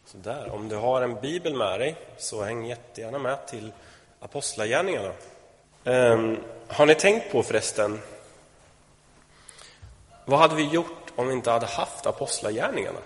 Så där, om du har en bibel med dig så häng jättegärna med till Apostlagärningarna. Har ni tänkt på förresten, vad hade vi gjort om vi inte hade haft Apostlagärningarna?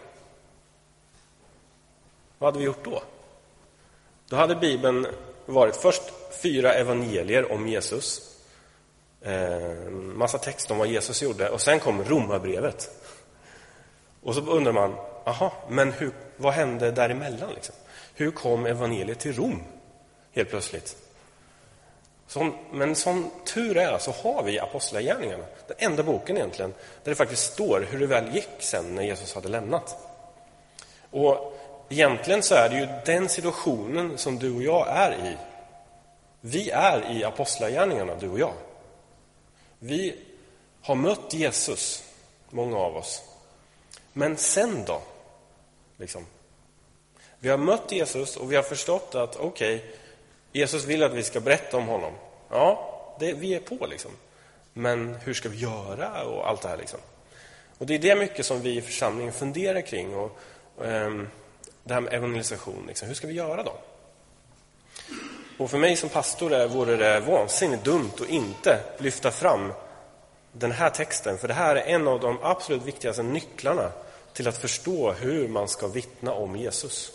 Vad hade vi gjort då? Då hade Bibeln varit först 4 evangelier om Jesus. Massa text om vad Jesus gjorde. Och sen kom Romarbrevet. Och så undrar man, men vad hände däremellan liksom? Hur kom evangeliet till Rom helt plötsligt? Men som tur är så har vi Apostlagärningarna. Den enda boken egentligen där det faktiskt står hur det väl gick sen när Jesus hade lämnat. Och egentligen så är det ju den situationen som du och jag är i. Vi är i Apostlagärningarna, du och jag. Vi har mött Jesus, många av oss. Men sen då? Liksom. Vi har mött Jesus och vi har förstått att Jesus vill att vi ska berätta om honom. Ja, vi är på liksom. Men hur ska vi göra och allt det här liksom. Och det är det mycket som vi i församlingen funderar kring. Och det här med evangelisation, liksom. Hur ska vi göra då? Och för mig som pastor vore det vansinnigt dumt att inte lyfta fram den här texten. För det här är en av de absolut viktigaste nycklarna till att förstå hur man ska vittna om Jesus.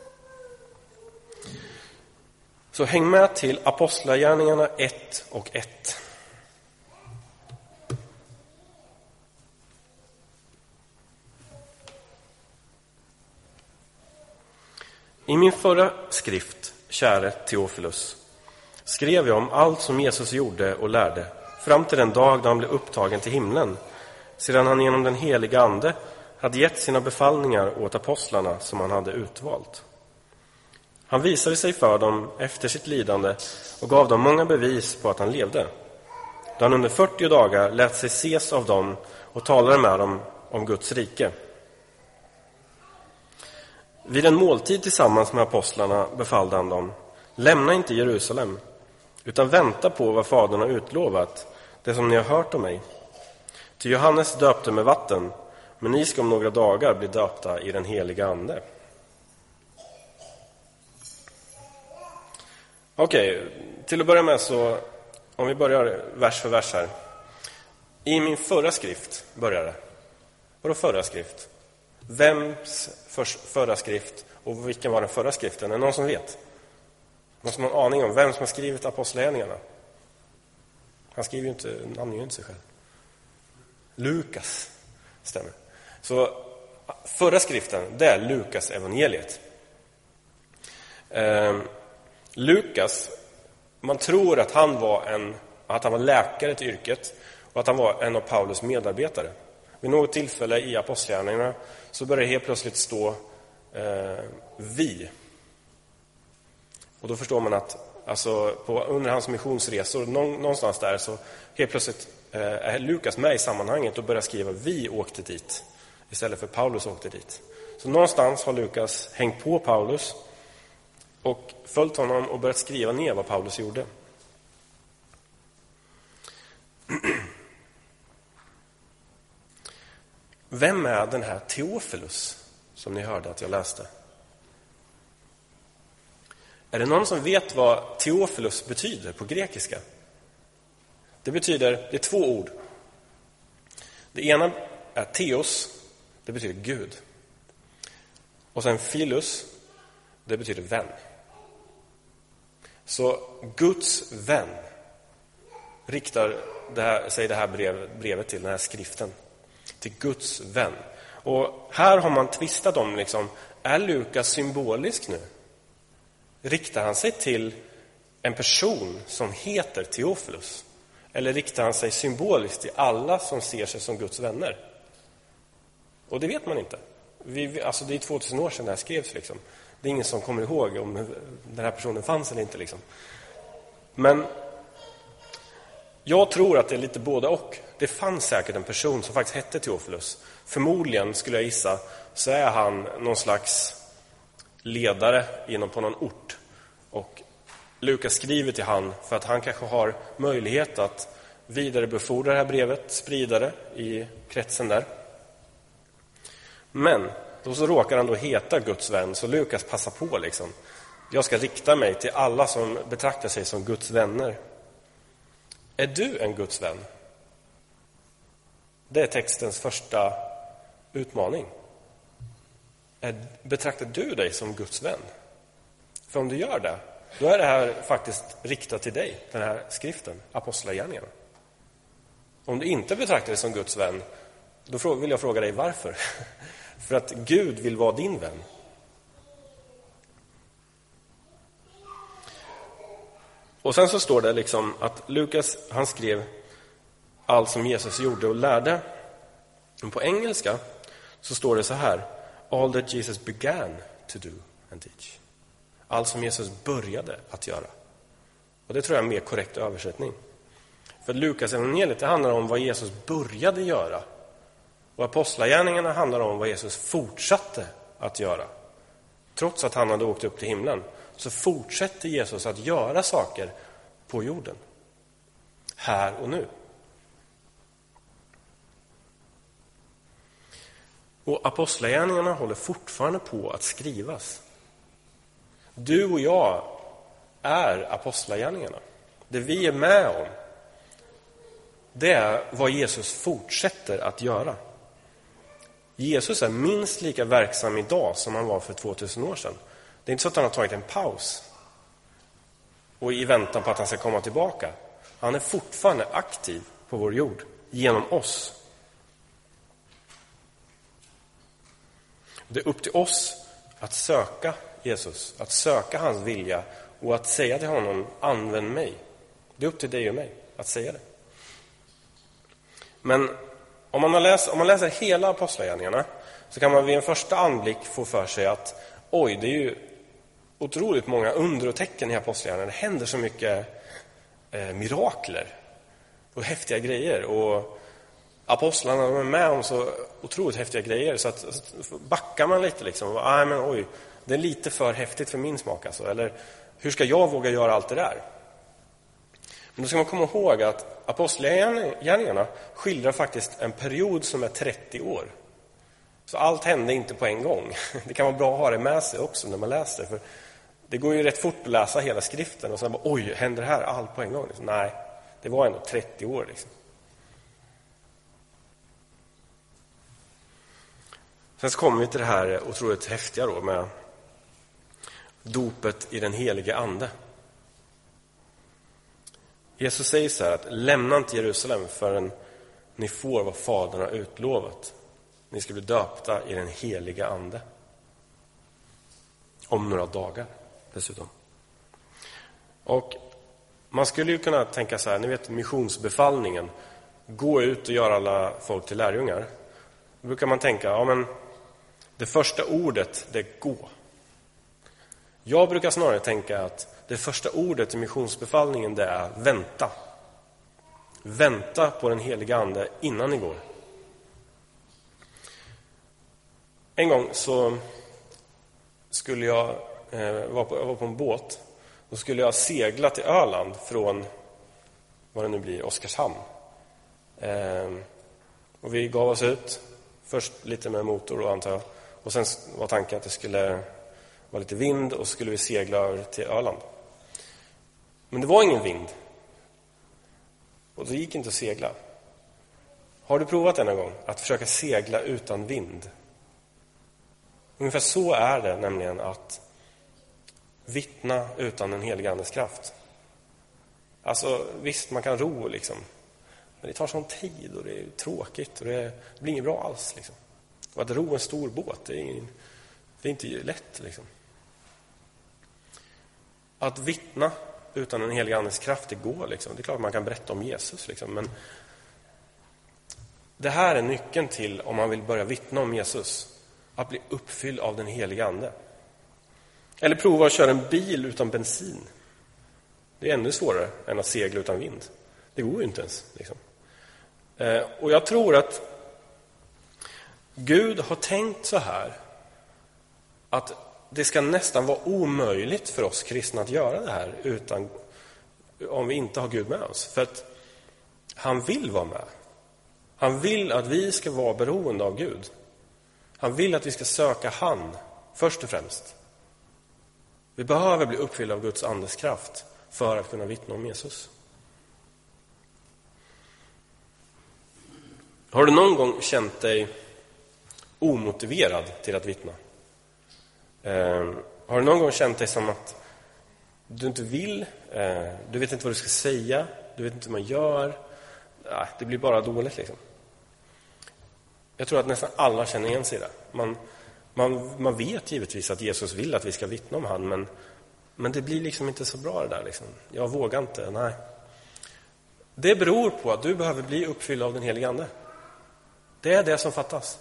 Så häng med till Apostlagärningarna 1 och 1. I min förra skrift, käre Teofilus, skrev jag om allt som Jesus gjorde och lärde fram till den dag då han blev upptagen till himlen, sedan han genom den heliga ande hade gett sina befallningar åt apostlarna som han hade utvalt. Han visade sig för dem efter sitt lidande och gav dem många bevis på att han levde. Då han under 40 dagar lät sig ses av dem och talade med dem om Guds rike. Vid en måltid tillsammans med apostlarna befallde han dem: lämna inte Jerusalem, utan vänta på vad Fadern har utlovat, det som ni har hört om mig. Till Johannes döpte med vatten, men ni ska om några dagar bli döpta i den heliga ande. Okej, till att börja med så, om vi börjar vers för vers här. I min förra skrift börjar det. Vadå förra skrift? Vems förra skrift och vilken var den förra skriften? Är det någon som vet? Måste man ha en aning om vem som har skrivit Apostlagärningarna? Han skriver ju inte, namnger ju inte sig själv. Lukas, stämmer. Så förra skriften, det är Lukas evangeliet. Lukas, man tror att han var läkare till yrket och att han var en av Paulus medarbetare. Vid något tillfälle i Apostlagärningarna så börjar det helt plötsligt stå vi. Och då förstår man att under hans missionsresor någonstans där så helt plötsligt är Lukas med i sammanhanget och börjar skriva vi åkte dit istället för Paulus åkte dit. Så någonstans har Lukas hängt på Paulus och följt honom och börjat skriva ner vad Paulus gjorde. Vem är den här Teofilus som ni hörde att jag läste? Är det någon som vet vad Teofilus betyder på grekiska? Det är 2 ord. Det ena är Theos, det betyder Gud. Och sen Filus, det betyder vän. Så Guds vän riktar det här brevet till den här skriften. Till Guds vän. Och här har man tvistat om liksom, är Lukas symbolisk nu? Riktar han sig till en person som heter Teofilus? Eller riktar han sig symboliskt till alla som ser sig som Guds vänner? Och det vet man inte. Det är 2000 år sedan det här skrevs liksom. Det är ingen som kommer ihåg om den här personen fanns eller inte liksom. Men jag tror att det är lite både och. Det fanns säkert en person som faktiskt hette Teofilus. Förmodligen skulle jag gissa så är han någon slags ledare på någon ort. Och Lukas skriver till han för att han kanske har möjlighet att vidarebefordra det här brevet, sprida det i kretsen där. Men Och så råkar han då heta Guds vän, så Lukas passar på liksom. Jag ska rikta mig till alla som betraktar sig som Guds vänner. Är du en Guds vän? Det är textens första utmaning. Betraktar du dig som Guds vän? För om du gör det, då är det här faktiskt riktat till dig, den här skriften, Apostlagärningarna. Om du inte betraktar dig som Guds vän, då vill jag fråga dig varför. För att Gud vill vara din vän. Och sen så står det liksom att Lukas, han skrev allt som Jesus gjorde och lärde. Men på engelska så står det så här: all that Jesus began to do and teach. Allt som Jesus började att göra. Och det tror jag är en mer korrekt översättning. För Lukas evangeliet, det handlar om vad Jesus började göra. Och apostlagärningarna handlar om vad Jesus fortsatte att göra. Trots att han hade åkt upp till himlen, så fortsätter Jesus att göra saker på jorden. Här och nu. Och apostlagärningarna håller fortfarande på att skrivas. Du och jag är apostlagärningarna. Det vi är med om, det är vad Jesus fortsätter att göra. Jesus är minst lika verksam idag som han var för 2000 år sedan. Det är inte så att han har tagit en paus och i väntan på att han ska komma tillbaka. Han är fortfarande aktiv på vår jord genom oss. Det är upp till oss att söka Jesus, att söka hans vilja och att säga till honom: använd mig. Det är upp till dig och mig att säga det. Men om man läser hela apostlagärningarna, så kan man vid en första anblick få för sig att oj, det är ju otroligt många under och tecken i apostlagärningarna. Det händer så mycket mirakler och häftiga grejer, och apostlarna är med om så otroligt häftiga grejer, så att backar man lite liksom, men oj, det är lite för häftigt för min smak alltså. Eller hur ska jag våga göra allt det där? Men då ska man komma ihåg att apostlagärningarna skildrar faktiskt en period som är 30 år. Så allt hände inte på en gång. Det kan vara bra att ha det med sig också när man läser. För det går ju rätt fort att läsa hela skriften och sen bara, oj, händer det här allt på en gång? Liksom, nej, det var ändå 30 år liksom. Sen så kommer vi till det här otroligt häftiga då med dopet i den helige ande. Jesus säger så här att lämna inte Jerusalem förrän ni får vad Fadern har utlovat. Ni ska bli döpta i den heliga ande. Om några dagar dessutom. Och man skulle ju kunna tänka så här, ni vet missionsbefallningen. Gå ut och göra alla folk till lärjungar. Då brukar man tänka, ja men det första ordet, det är gå. Jag brukar snarare tänka att det första ordet i missionsbefallningen, det är vänta. Vänta på den heliga ande innan ni går. En gång så skulle jag var på en båt. Då skulle jag segla till Öland från, vad det nu blir, Oskarshamn. Och vi gav oss ut. Först lite med motor då, antar jag. Och sen var tanken att det skulle vara lite vind och så skulle vi segla över till Öland. Men det var ingen vind. Och det gick inte att segla. Har du provat en gång att försöka segla utan vind? Ungefär så är det nämligen att vittna utan den heliga andes kraft. Alltså visst, man kan ro liksom. Men det tar sån tid och det är tråkigt och det blir inget bra alls liksom. Och att ro en stor båt, det är inte lätt liksom. Att vittna utan den heliga andes kraft, det går liksom. Det är klart man kan berätta om Jesus liksom, men det här är nyckeln till om man vill börja vittna om Jesus. Att bli uppfylld av den heliga ande. Eller prova att köra en bil utan bensin. Det är ännu svårare än att segla utan vind. Det går ju inte ens liksom. Och jag tror att Gud har tänkt så här, att det ska nästan vara omöjligt för oss kristna att göra det här om vi inte har Gud med oss. För att han vill vara med. Han vill att vi ska vara beroende av Gud. Han vill att vi ska söka han först och främst. Vi behöver bli uppfyllda av Guds andes kraft för att kunna vittna om Jesus. Har du någon gång känt dig omotiverad till att vittna? Har du någon gång känt dig som att du inte vill, du vet inte vad du ska säga, du vet inte hur man gör, det blir bara dåligt liksom? Jag tror att nästan alla känner igen sig i det. Man vet givetvis att Jesus vill att vi ska vittna om han, men det blir liksom inte så bra det där liksom. Jag vågar inte, nej. Det beror på att du behöver bli uppfylld av den helige ande. Det är det som fattas.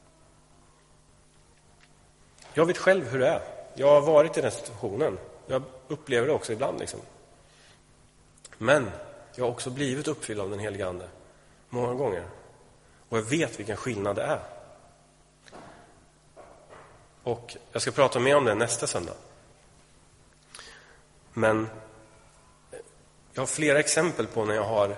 Jag vet själv hur det är. Jag har varit i den situationen. Jag upplever det också ibland liksom. Men jag har också blivit uppfylld av den helige ande många gånger. Och jag vet vilken skillnad det är. Och jag ska prata mer om det nästa söndag. Men jag har flera exempel på när jag har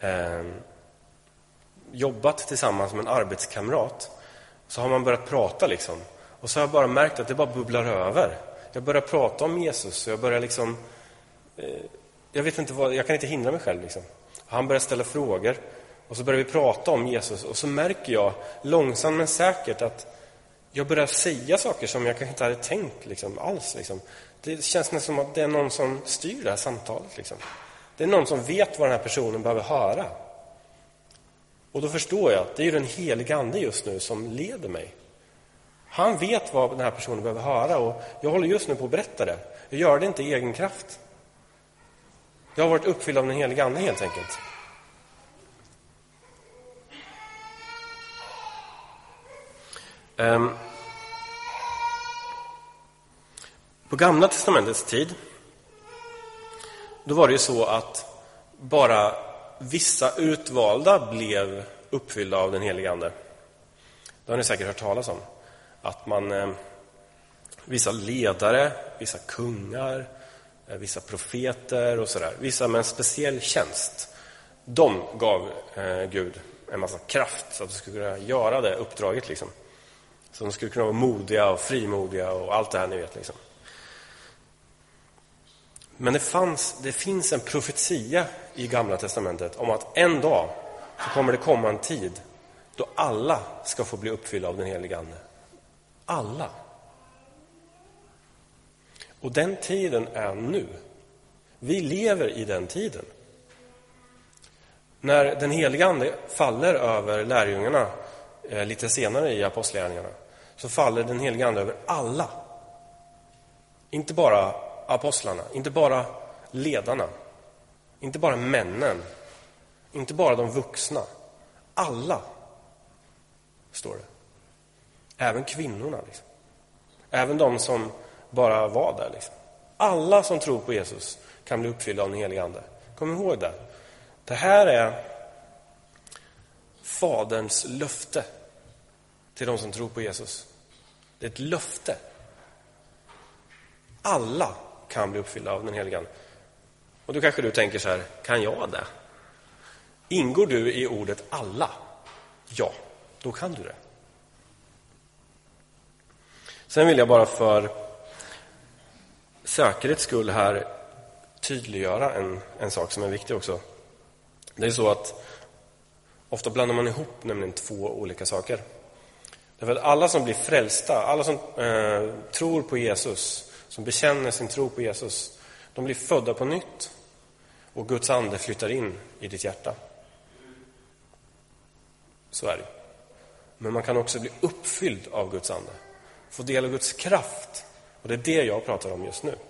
jobbat tillsammans med en arbetskamrat. Så har man börjat prata liksom. Och så har jag bara märkt att det bara bubblar över. Jag börjar prata om Jesus och jag börjar liksom... jag vet inte vad, jag kan inte hindra mig själv liksom. Han börjar ställa frågor och så börjar vi prata om Jesus. Och så märker jag långsamt men säkert att jag börjar säga saker som jag kanske inte hade tänkt liksom, alls. Liksom. Det känns nästan som att det är någon som styr det här samtalet. Liksom. Det är någon som vet vad den här personen behöver höra. Och då förstår jag att det är ju den helige ande just nu som leder mig. Han vet vad den här personen behöver höra och jag håller just nu på att berätta det. Jag gör det inte i egen kraft. Jag har varit uppfylld av den helige ande helt enkelt. På Gamla testamentets tid då var det ju så att bara vissa utvalda blev uppfyllda av den helige ande. Det har ni säkert hört talas om. Att vissa ledare, vissa kungar, vissa profeter och sådär, vissa med en speciell tjänst, de gav Gud en massa kraft så att de skulle kunna göra det uppdraget liksom. Så de skulle kunna vara modiga och frimodiga och allt det här ni vet liksom. Men det finns en profetia i Gamla testamentet om att en dag så kommer det komma en tid då alla ska få bli uppfyllda av den helige ande. Alla. Och den tiden är nu. Vi lever i den tiden. När den helige ande faller över lärjungarna lite senare i apostlagärningarna så faller den helige ande över alla. Inte bara apostlarna, inte bara ledarna, inte bara männen, inte bara de vuxna. Alla, står det. Även kvinnorna liksom. Även de som bara var där liksom. Alla som tror på Jesus kan bli uppfyllda av den helige ande. Kom ihåg det. Det här är Faderns löfte till de som tror på Jesus. Det är ett löfte. Alla kan bli uppfyllda av den helige ande. Och då kanske du tänker så här, kan jag det? Ingår du i ordet alla? Ja, då kan du det. Sen vill jag bara för säkerhets skull här tydliggöra en sak som är viktig också. Det är så att ofta blandar man ihop nämligen två olika saker. Därför att alla som blir frälsta, alla som tror på Jesus, som bekänner sin tro på Jesus, de blir födda på nytt och Guds ande flyttar in i ditt hjärta. Så är det. Men man kan också bli uppfylld av Guds ande. Få del av Guds kraft. Och det är det jag pratar om just nu.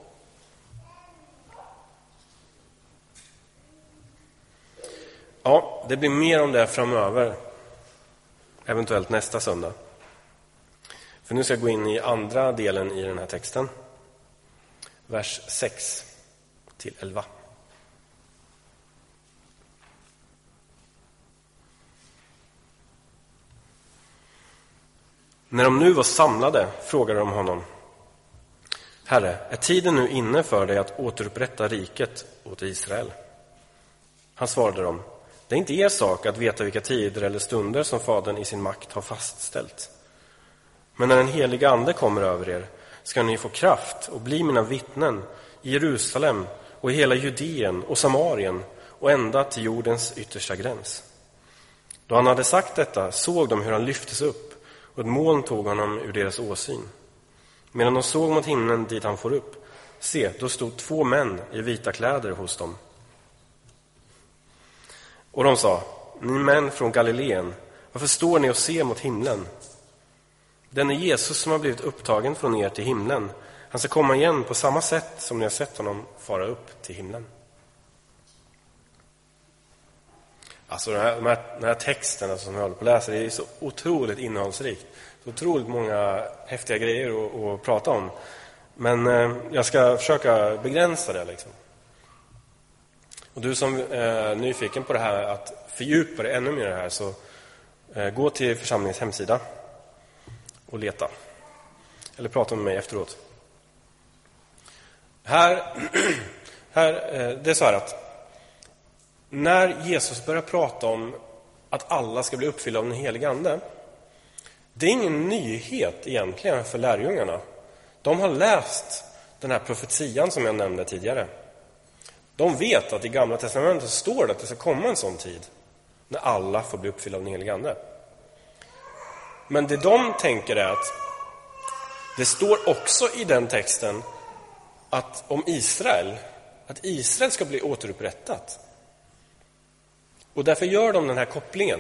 Ja, det blir mer om det framöver. Eventuellt nästa söndag. För nu ska jag gå in i andra delen i den här texten. Vers 6 till 11. När de nu var samlade frågade de honom: Herre, är tiden nu inne för dig att återupprätta riket åt Israel? Han svarade dem: det är inte er sak att veta vilka tider eller stunder som Fadern i sin makt har fastställt. Men när den heliga ande kommer över er ska ni få kraft och bli mina vittnen i Jerusalem och i hela Judeen och Samarien och ända till jordens yttersta gräns. Då han hade sagt detta såg de hur han lyftes upp och ett moln tog honom ur deras åsyn. Medan de såg mot himlen dit han får upp, se, då stod 2 män i vita kläder hos dem. Och de sa, ni män från Galileen, varför står ni och ser mot himlen? Den är Jesus som har blivit upptagen från er till himlen. Han ska komma igen på samma sätt som ni har sett honom fara upp till himlen. Alltså den här texten som jag håller på att läsa, det är så otroligt innehållsrikt. Så otroligt många häftiga grejer att prata om. Men jag ska försöka begränsa det liksom. Och du som är nyfiken på det här, att fördjupa det ännu mer det här, så gå till församlingens hemsida och leta. Eller prata med mig efteråt. Det är så här att när Jesus börjar prata om att alla ska bli uppfyllda av den heliga ande, det är ingen nyhet egentligen för lärjungarna. De har läst den här profetian som jag nämnde tidigare. De vet att i Gamla testamentet står det att det ska komma en sån tid när alla får bli uppfyllda av den heliga ande. Men det de tänker är att det står också i den texten att om Israel, att Israel ska bli återupprättat. Och därför gör de den här kopplingen.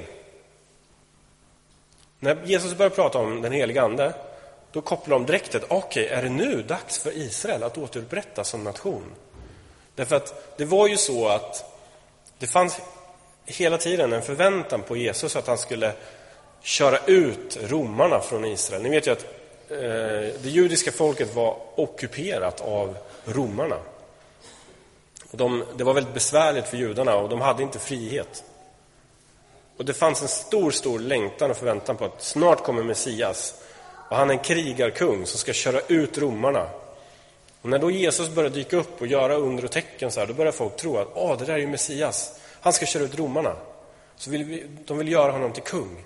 När Jesus börjar prata om den heliga ande, då kopplar de direkt att okej, är det nu dags för Israel att återupprättas som nation? Därför att det var ju så att det fanns hela tiden en förväntan på Jesus att han skulle köra ut romarna från Israel. Ni vet ju att det judiska folket var ockuperat av romarna. Och det var väldigt besvärligt för judarna och de hade inte frihet. Och det fanns en stor längtan och förväntan på att snart kommer Messias. Och han är en krigarkung som ska köra ut romarna. Och när då Jesus börjar dyka upp och göra under och tecken så här, då börjar folk tro att det där är ju Messias. Han ska köra ut romarna. Så de vill göra honom till kung.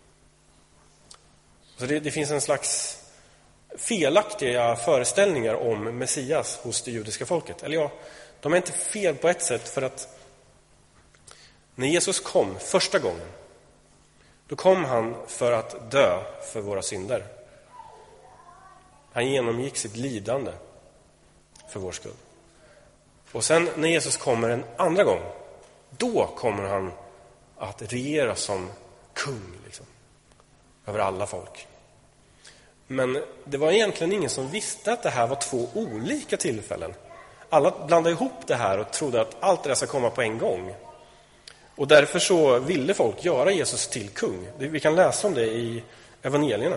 Så det finns en slags felaktiga föreställningar om Messias hos det judiska folket. Eller ja, de är inte fel på ett sätt, för att när Jesus kom första gången, då kom han för att dö för våra synder. Han genomgick sitt lidande för vår skull. Och sen när Jesus kommer en andra gång, då kommer han att regera som kung liksom, över alla folk. Men det var egentligen ingen som visste att det här var 2 olika tillfällen. Alla blandade ihop det här och trodde att allt det där ska komma på en gång. Och därför så ville folk göra Jesus till kung. Vi kan läsa om det i evangelierna.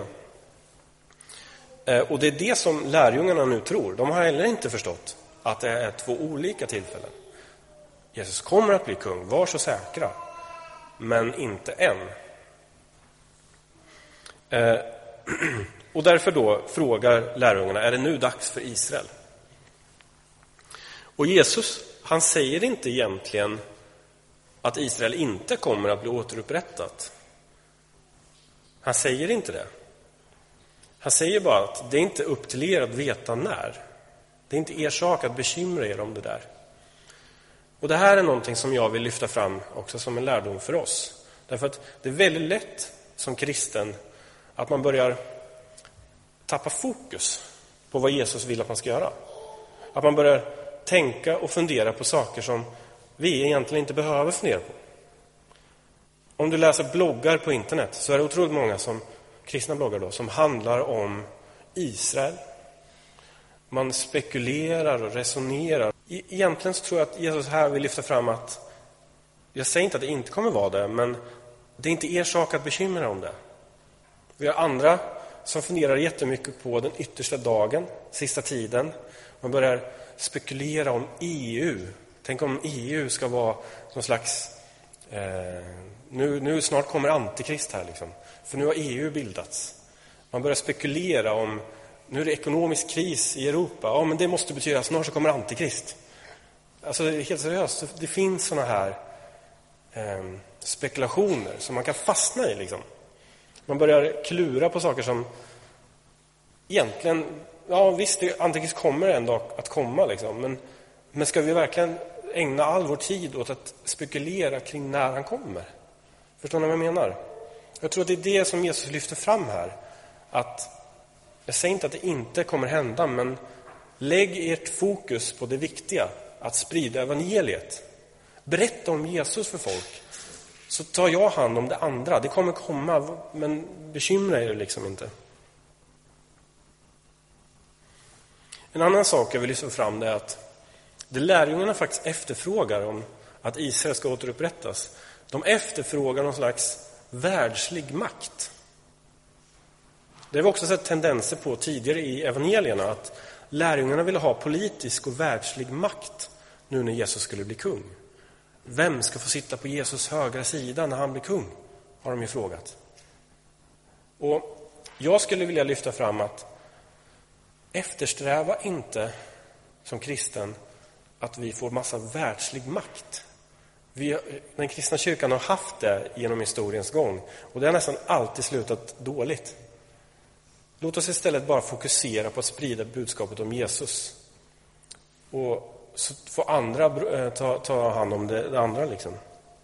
Och det är det som lärjungarna nu tror. De har heller inte förstått att det är 2 olika tillfällen. Jesus kommer att bli kung, var så säkra. Men inte än. Och därför då frågar lärjungarna, är det nu dags för Israel? Och Jesus, han säger inte egentligen att Israel inte kommer att bli återupprättat. Han säger inte det. Han säger bara att det är inte upp till er att veta när. Det är inte er sak att bekymra er om det där. Och det här är någonting som jag vill lyfta fram också som en lärdom för oss. Därför att det är väldigt lätt som kristen att man börjar tappa fokus på vad Jesus vill att man ska göra. Att man börjar tänka och fundera på saker som vi egentligen inte behöver fundera på. Om du läser bloggar på internet så är det otroligt många kristna bloggar då, som handlar om Israel. Man spekulerar och resonerar. Egentligen så tror jag att Jesus här vill lyfta fram att, jag säger inte att det inte kommer vara det, men det är inte er sak att bekymra om det. Vi har andra som funderar jättemycket på den yttersta dagen, sista tiden. Man börjar spekulera om EU. Tänk om EU ska vara någon slags... Nu snart kommer antikrist här liksom. För nu har EU bildats. Man börjar spekulera om... Nu är det ekonomisk kris i Europa. Ja, men det måste betyda att snart så kommer antikrist. Alltså helt seriöst. Det finns såna här spekulationer som man kan fastna i liksom. Man börjar klura på saker som egentligen, ja visst, Antikrist kommer en dag att komma liksom, men ska vi verkligen ägna all vår tid åt att spekulera kring när han kommer? Förstår ni vad jag menar? Jag tror att det är det som Jesus lyfter fram här. Att, jag säger inte att det inte kommer hända, men lägg ert fokus på det viktiga, att sprida evangeliet. Berätta om Jesus för folk, så tar jag hand om det andra. Det kommer komma, men bekymra er liksom inte. En annan sak jag vill lyfta fram är att det lärjungarna faktiskt efterfrågar om att Israel ska återupprättas. De efterfrågar någon slags världslig makt. Det har vi också sett tendenser på tidigare i evangelierna, att lärjungarna ville ha politisk och världslig makt nu när Jesus skulle bli kung. Vem ska få sitta på Jesus högra sida när han blir kung? Har de ju frågat. Och jag skulle vilja lyfta fram att eftersträva inte som kristen att vi får massa världslig makt. Den kristna kyrkan har haft det genom historiens gång, och det har nästan alltid slutat dåligt. Låt oss istället bara fokusera på att sprida budskapet om Jesus. Och så får andra ta hand om det andra liksom.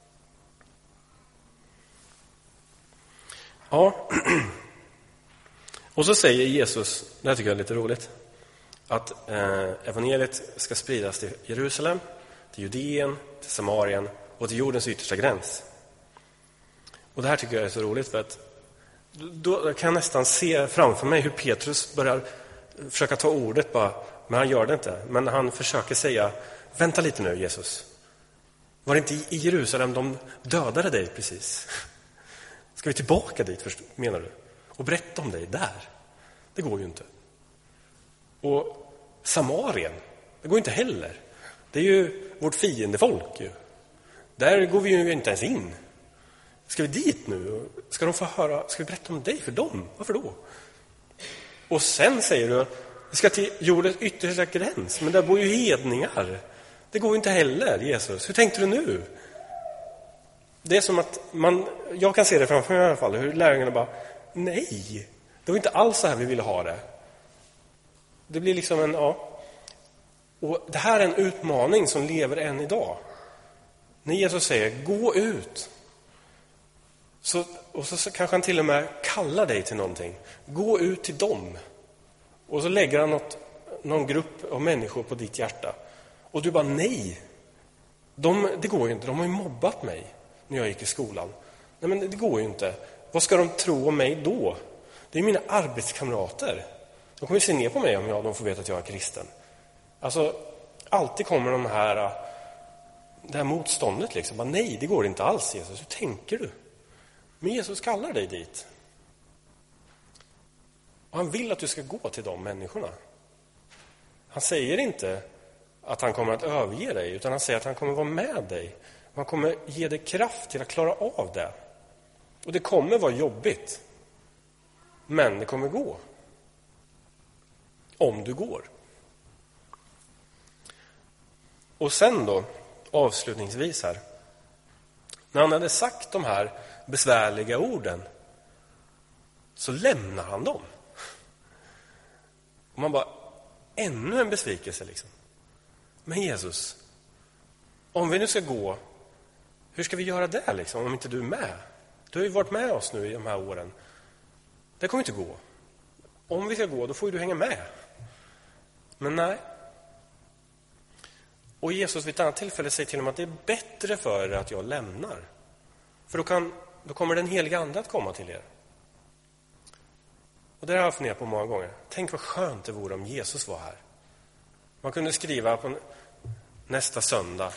Ja. Och så säger Jesus, det här tycker jag är lite roligt, att evangeliet ska spridas till Jerusalem, till Judeen, till Samarien och till jordens yttersta gräns. Och det här tycker jag är så roligt, för att då kan jag nästan se framför mig hur Petrus börjar försöka ta ordet bara, men han gör det inte. Men han försöker säga, vänta lite nu Jesus. Var det inte i Jerusalem de dödade dig precis? Ska vi tillbaka dit, menar du? Och berätta om dig där? Det går ju inte. Och Samarien, det går inte heller. Det är ju vårt fiendefolk ju. Där går vi ju inte ens in. Ska vi dit nu? Ska de få höra, ska vi berätta om dig för dem? Varför då? Och sen säger du, vi ska till jordens yttersta gräns, men där bor ju hedningar. Det går ju inte heller, Jesus. Hur tänkte du nu? Det är som att jag kan se det framför mig i alla fall, hur lärjungarna bara, nej, det var inte alls så här vi ville ha det. Det blir liksom och det här är en utmaning som lever än idag. När Jesus säger, gå ut. Så kanske han till och med kallar dig till någonting. Gå ut till dem. Och så lägger han någon grupp av människor på ditt hjärta. Och du bara, nej. Det går ju inte, de har ju mobbat mig när jag gick i skolan. Nej, men det går ju inte. Vad ska de tro om mig då? Det är mina arbetskamrater. De kommer se ner på mig om de får veta att jag är kristen. Alltså, alltid kommer det här motståndet liksom. Bara, nej, det går inte alls Jesus. Hur tänker du? Men Jesus kallar dig dit. Och han vill att du ska gå till de människorna. Han säger inte att han kommer att överge dig, utan han säger att han kommer vara med dig. Han kommer ge dig kraft till att klara av det. Och det kommer vara jobbigt. Men det kommer gå. Om du går. Och sen då, avslutningsvis här. När han hade sagt de här besvärliga orden, så lämnar han dem. Och man bara, ännu en besvikelse liksom. Men Jesus, om vi nu ska gå, hur ska vi göra det liksom, om inte du är med? Du har ju varit med oss nu i de här åren. Det kommer inte gå. Om vi ska gå, då får du hänga med. Men nej. Och Jesus vid ett annat tillfälle säger till dem att det är bättre för er att jag lämnar. För då kommer den heliga ande att komma till er. Och det har jag funderat på många gånger. Tänk vad skönt det vore om Jesus var här. Man kunde skriva på nästa söndag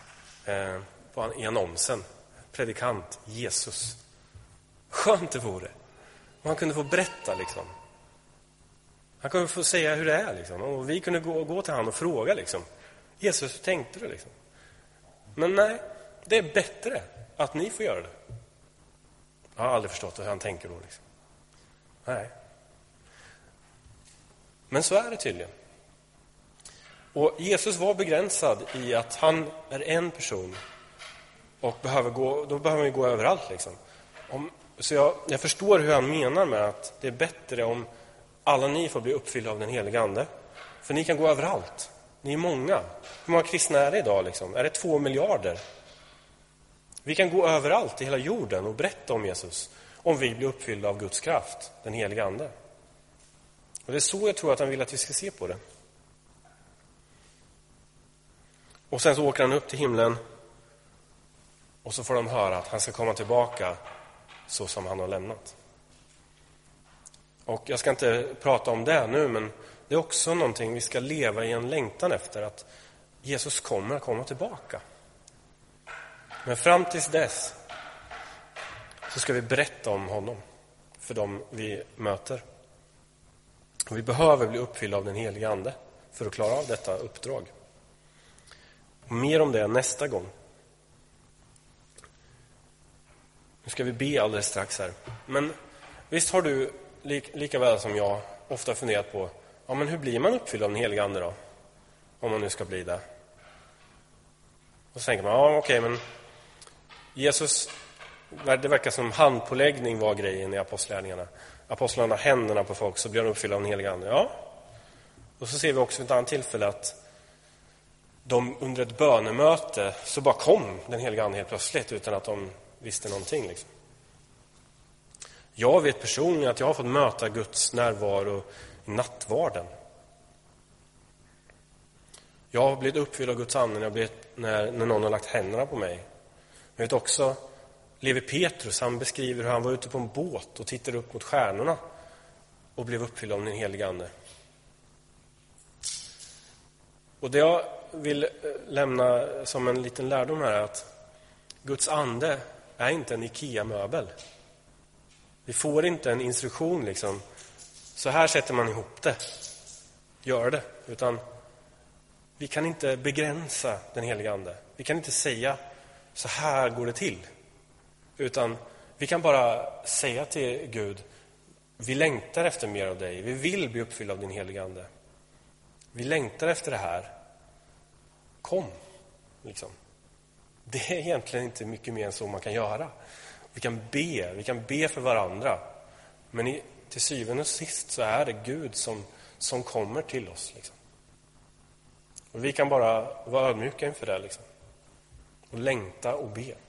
i annonsen, predikant Jesus. Skönt det vore. Man kunde få berätta liksom. Han kunde få säga hur det är liksom. Och vi kunde gå till han och fråga liksom. Jesus, hur tänkte du liksom? Men nej, det är bättre att ni får göra det. Jag har aldrig förstått hur han tänker då liksom. Nej. Men så är det tydligen. Och Jesus var begränsad i att han är en person och då behöver han ju gå överallt liksom. Så jag förstår hur han menar med att det är bättre om alla ni får bli uppfyllda av den heliga ande. För ni kan gå överallt. Ni är många. Hur många kristna är det idag liksom? Är det 2 miljarder? Vi kan gå överallt i hela jorden och berätta om Jesus. Om vi blir uppfyllda av Guds kraft, den heliga ande. Och det är så jag tror att han vill att vi ska se på det. Och sen så åker han upp till himlen. Och så får de höra att han ska komma tillbaka så som han har lämnat. Och jag ska inte prata om det nu, men det är också någonting vi ska leva i en längtan efter. Att Jesus kommer att komma tillbaka. Men fram tills dess så ska vi berätta om honom för dem vi möter. Och vi behöver bli uppfyllda av den heliga ande för att klara av detta uppdrag. Och mer om det nästa gång. Nu ska vi be alldeles strax här. Men visst har du lika väl som jag ofta funderat på, ja men hur blir man uppfylld av den heliga ande då? Om man nu ska bli det. Och så tänker man, ja okej, men Jesus, det verkar som handpåläggning var grejen i apostlagärningarna. Apostlarna händerna på folk så blir de uppfyllda av den heliga ande. Ja. Och så ser vi också vid ett annat tillfälle att de under ett bönemöte så bara kom den heliga ande helt plötsligt utan att de visste någonting liksom. Jag vet personligen att jag har fått möta Guds närvaro i nattvarden. Jag har blivit uppfylld av Guds ande när någon har lagt händerna på mig. Jag vet också, Levi Petrus, han beskriver hur han var ute på en båt och tittade upp mot stjärnorna och blev uppfylld av den heliga ande. Och det jag vill lämna som en liten lärdom här är att Guds ande är inte en IKEA-möbel. Vi får inte en instruktion liksom. Så här sätter man ihop det. Gör det. Utan vi kan inte begränsa den heliga ande. Vi kan inte säga så här går det till. Utan vi kan bara säga till Gud, vi längtar efter mer av dig. Vi vill bli uppfyllda av din heliga ande. Vi längtar efter det här. Kom. Liksom. Det är egentligen inte mycket mer än så man kan göra. Vi kan be för varandra. Men till syvende och sist så är det Gud som kommer till oss. Liksom. Och vi kan bara vara ödmjuka inför det. Liksom. Och längta och be.